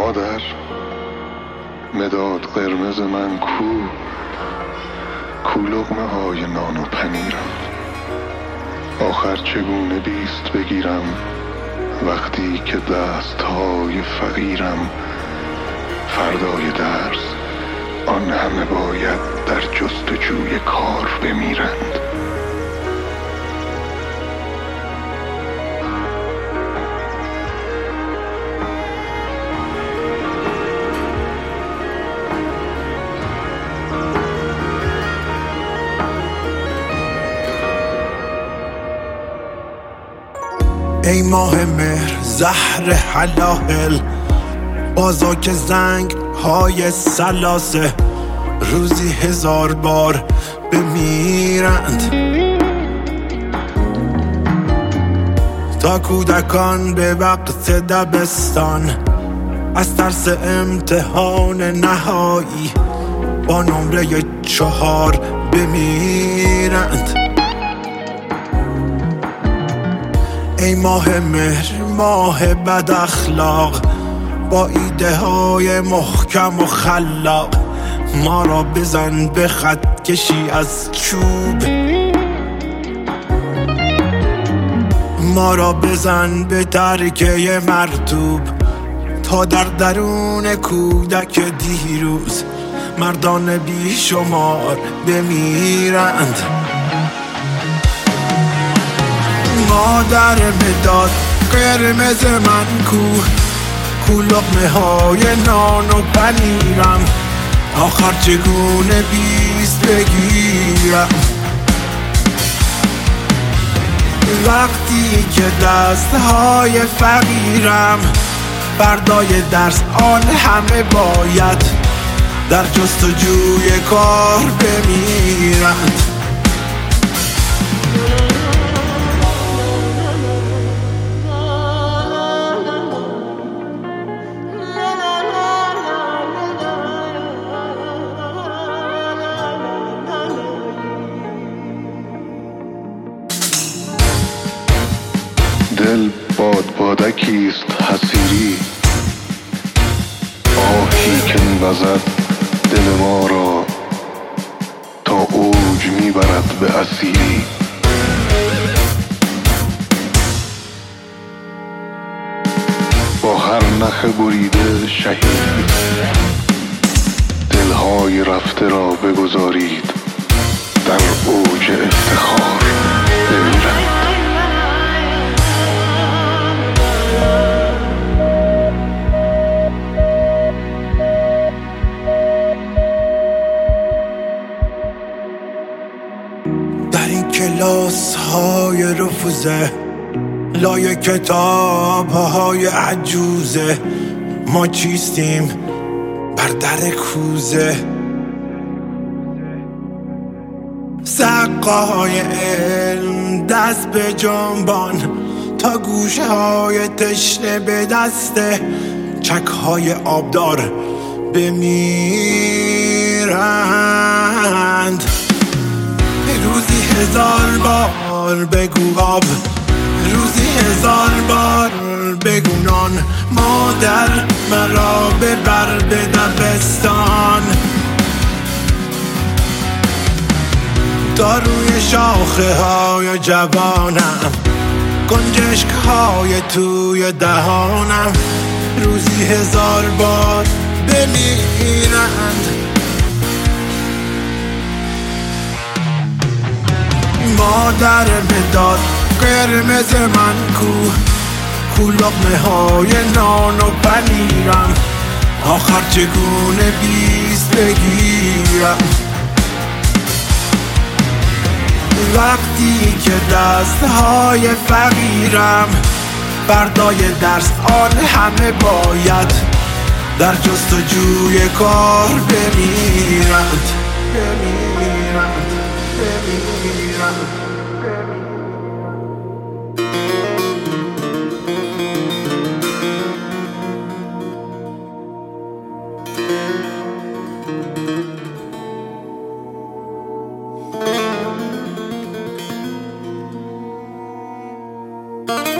مادر، مداد قرمز من کو لقمه های نان و پنیرم. آخر چگونه بیست بگیرم وقتی که دست های فقیرم. فردای درس آن همه باید در جستجوی کار بمیرند. ای ماه مهر زهر حلاهل، بازاک زنگ های سلاسه روزی 1000 بار بمیرند. تا کودکان به وقت دبستان از ترس امتحان نهایی با نمره 4 بمیرند. ای ماه مهر ماه بد اخلاق، با ایده های محکم و خلاق ما را بزن به خط کشی از چوب. ما را بزن به ترکه مرطوب تا در درون کودک دیروز مردان بیشمار بمیرند. مادر مداد قرمز من کو لقمه های نان و پنیرم. آخر چگونه بیست بگیرم وقتی که دست های فقیرم. فردای درس آن همه باید در جستجوی کار بمیرند. دل بادکیست حسیری، آهی که می‌وزد دل ما را تا اوج میبرد به اسیری. با هر نخ بریده شهید دلهای رفته را بگذارید در اوج افتخار بمیرند. در این کلاس های رفوزه لای کتاب های عجوزه ما چیستیم بر در کوزه. سقاهای علم دست به جنبان تا گوشه های تشنه به دسته چک های آبدار بمیرند. روزی 1000 بار بگو آب، روزی 1000 بار بگو نان. مادر مرا ببر به دبستان تا روی شاخه های جوانم گنجشک های توی دهانم روزی 1000 بار بمیرند. مادر مداد قرمز من کو لقمه های نان و پنیرم. آخر چگونه بیست بگیرم وقتی که دست های فقیرم. فردای درس آن همه باید در جستجوی کار بمیرند. Thank you.